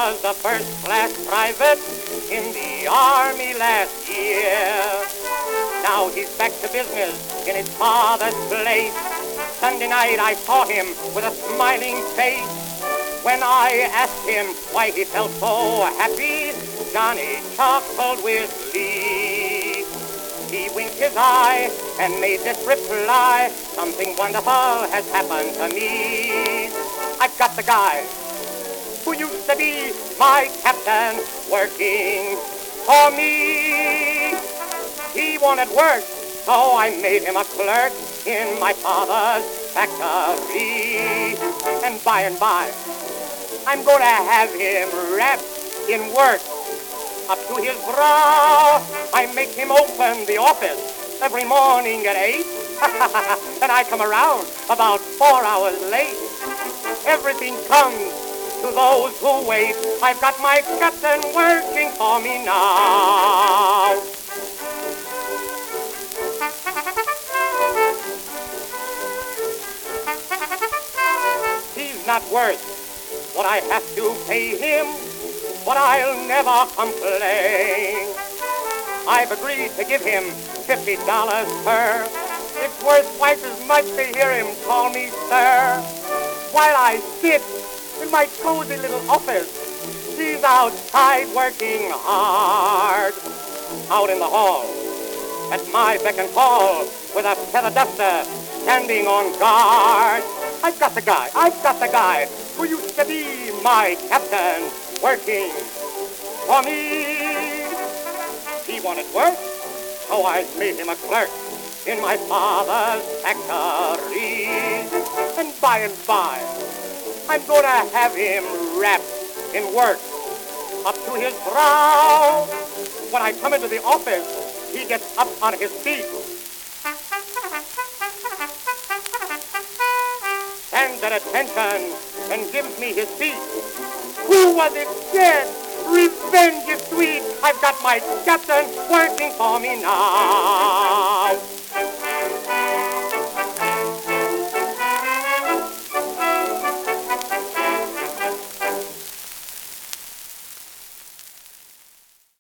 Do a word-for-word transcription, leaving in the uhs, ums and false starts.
was a first-class private in the Army last year. Now he's back to business in his father's place. Sunday night I saw him with a smiling face. When I asked him why he felt so happy, Johnny chuckled with glee. He winked his eye and made this reply: something wonderful has happened to me. I've got the guy who used to be my captain working for me. He wanted work, so I made him a clerk in my father's factory. And by and by, I'm going to have him wrapped in work up to his brow. I make him open the office every morning at eight, and I come around about four hours late. Everything comes to those who wait. I've got my captain working for me now. He's not worth what I have to pay him, but I'll never complain. I've agreed to give him fifty dollars per. It's worth twice as much to hear him call me sir. While I sit in my cozy little office, he's outside working hard. Out in the hall, at my beck and call, with a feather duster standing on guard. I've got the guy, I've got the guy who used to be my captain working for me. He wanted work, so I made him a clerk in my father's factory. And by and by, I'm going to have him wrapped in work up to his brow. When I come into the office, he gets up on his feet, stands at attention, and gives me his seat. Who was it said? Revenge is sweet. I've got my captain working for me now.